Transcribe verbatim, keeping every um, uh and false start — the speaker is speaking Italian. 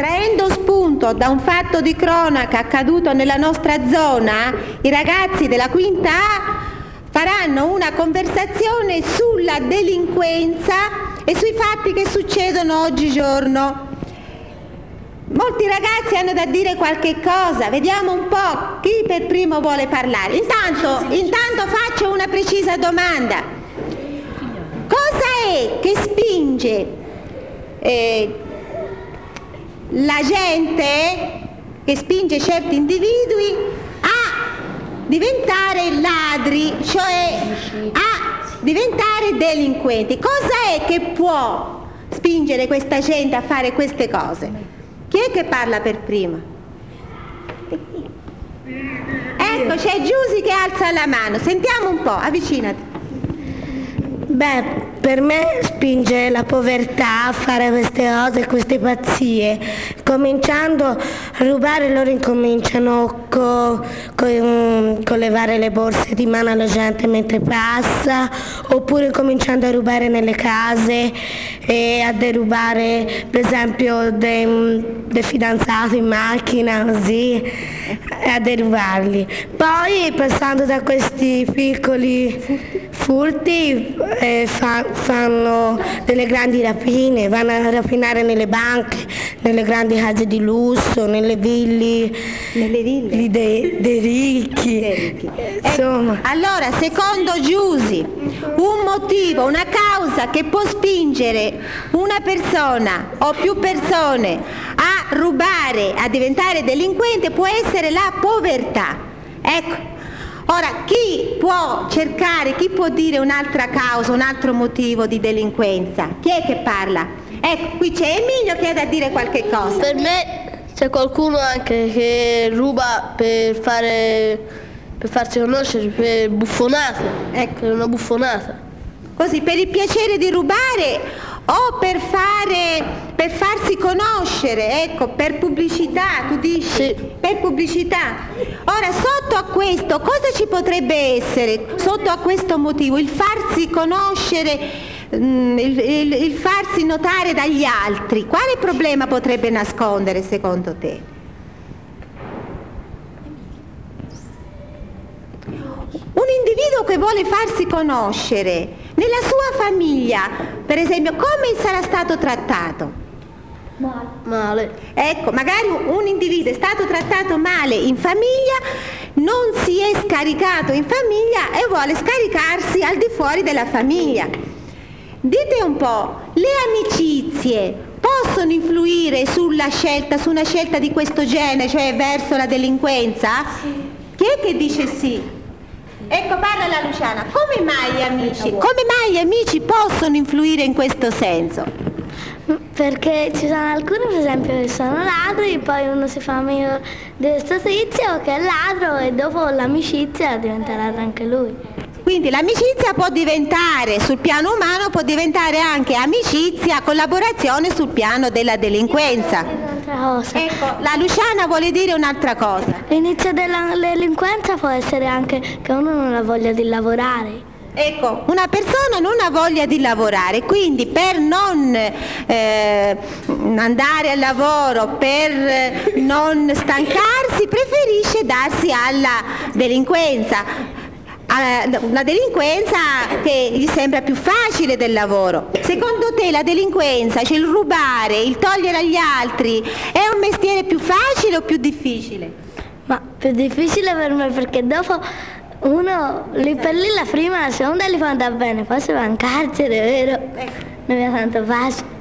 traendo spunto da un fatto di cronaca accaduto nella nostra zona, i ragazzi della quinta A faranno una conversazione sulla delinquenza e sui fatti che succedono oggigiorno. Molti ragazzi hanno da dire qualche cosa, vediamo un po' chi per primo vuole parlare. Intanto, intanto faccio una precisa domanda. Cosa è che spinge eh, la gente, che spinge certi individui a diventare ladri, cioè a diventare delinquenti? Cosa è che può spingere questa gente a fare queste cose? Chi è che parla per prima? Ecco, c'è Giusy che alza la mano. Sentiamo un po', avvicinati. Beh, per me spinge la povertà a fare queste cose, queste pazzie. Cominciando a rubare, loro incominciano con co, co levare le borse di mano alla gente mentre passa, oppure cominciando a rubare nelle case e a derubare per esempio dei, dei fidanzati in macchina, così, e a derubarli. Poi passando da questi piccoli furti eh, fa, fanno delle grandi rapine, vanno a rapinare nelle banche, nelle grandi case di lusso, nelle ville, nelle ville dei, dei ricchi. Dei ricchi. Insomma. Eh, allora, secondo Giusy, un motivo, una causa che può spingere una persona o più persone a rubare, a diventare delinquente, può essere la povertà. Ecco. Ora, chi può cercare, chi può dire un'altra causa, un altro motivo di delinquenza? Chi è che parla? Ecco, qui c'è Emilio che ha da dire qualche cosa. Per me c'è qualcuno anche che ruba per fare, per farsi conoscere, per buffonate, ecco, per una buffonata. Così, per il piacere di rubare o per fare, per farsi conoscere, ecco, per pubblicità, tu dici? Sì. Per pubblicità. Ora, sotto a questo, cosa ci potrebbe essere? Sotto a questo motivo, il farsi conoscere, mm, il, il, il farsi notare dagli altri, quale problema potrebbe nascondere secondo te? Un individuo che vuole farsi conoscere nella sua famiglia, per esempio, come sarà stato trattato? Male. Male. Ecco, magari un individuo è stato trattato male in famiglia, non si è scaricato in famiglia e vuole scaricarsi al di fuori della famiglia. Dite un po', le amicizie possono influire sulla scelta, su una scelta di questo genere, cioè verso la delinquenza? Sì. Chi è che dice sì? Ecco, parla la Luciana. Come mai gli amici, come mai gli amici possono influire in questo senso? Perché ci sono alcuni, per esempio, che sono ladri, poi uno si fa amico di questo tizio che è ladro e dopo l'amicizia diventa ladro anche lui. Quindi l'amicizia può diventare, sul piano umano, può diventare anche amicizia, collaborazione sul piano della delinquenza. Cosa. Ecco, la Luciana vuole dire un'altra cosa. L'inizio della delinquenza può essere anche che uno non ha voglia di lavorare. Ecco, una persona non ha voglia di lavorare, quindi per non eh, andare al lavoro, per non stancarsi, preferisce darsi alla delinquenza. Una delinquenza che gli sembra più facile del lavoro. Secondo te la delinquenza, cioè il rubare, il togliere agli altri, è un mestiere più facile o più difficile? Ma più difficile per me, perché dopo uno lì per lì la prima, la seconda li fa andare bene, poi si va in carcere, vero? Non è tanto facile.